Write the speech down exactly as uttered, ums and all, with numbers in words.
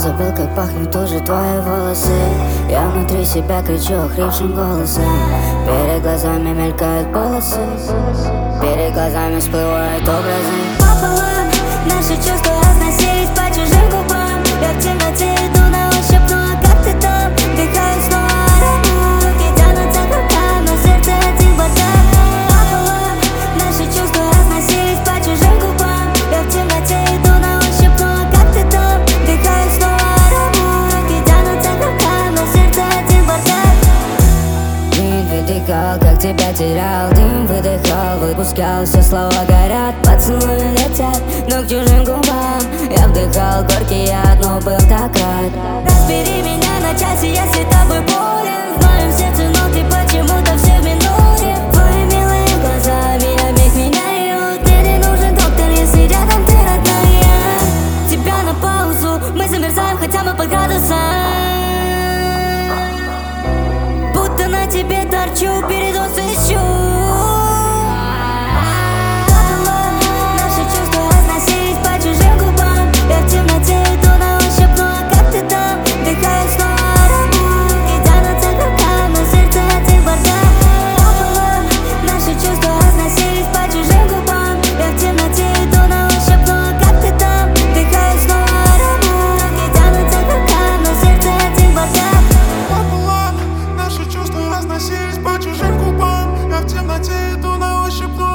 забыл, как пахнут уже твои волосы. Я внутри себя кричу охрипшим голосом. Перед глазами мелькают полосы, перед глазами всплывают образы. Пополам наши чувства разносились по чужим губам. Я в темноте иду на ощупь, ну а как ты там? Вдыхаю снова аромат, руки тянутся к рукам, но сердце один бардак. Пополам наши чувства разносились по чужим губам. Я в темноте иду на ощупь, ну а как ты там? Вдыхаю снова аромат, руки тянутся к рукам, но сердце один бардак. Дым выдыхал, как тебя терял. Дым выдыхал, выпускал, все слова горят. Поцелуи летят, но к чужим губам. Я вдыхал горький яд, но был так рад. Разбери меня на части, если тобой болен. В моем сердце, но ты почему-то все в минуте. Твои милые глаза меня вмиг меняют. Мне не нужен доктор, если рядом ты родная. Тебя на паузу, мы замерзаем хотя бы под градусом. Будто на тебе торчу, передоз ищу. Наши чувства разносились по чужим губам. Я в темноте иду на ощупь, ну а как ты там? Вдыхаю снова аромат, руки тянутся к рукам, но сердце один бардак. Пополам наши чувства разносились по чужим губам. Я в темноте иду на ощупь, ну а как ты там? Вдыхаю снова аромат, руки тянутся к рукам, но сердце один бардак. Пополам наши чувства разносились по чужим губам. Я в темноте иду на ощупь,